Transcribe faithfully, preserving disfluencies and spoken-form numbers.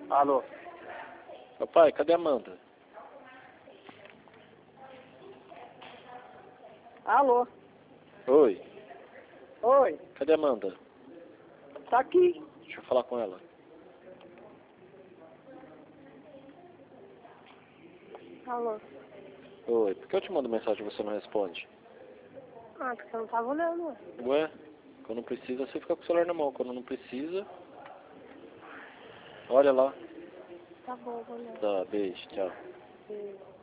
Alô? Papai, cadê a Amanda? Alô? Oi, Oi, cadê a Amanda? tá aqui. Deixa eu falar com ela. Alô? Oi, por que eu te mando mensagem e você não responde? Ah, porque eu não tava olhando, ué. Ué, quando precisa você fica com o celular na mão, quando não precisa... Olha lá. Tá bom, vou olhar. Tá, beijo, tchau. Beijo.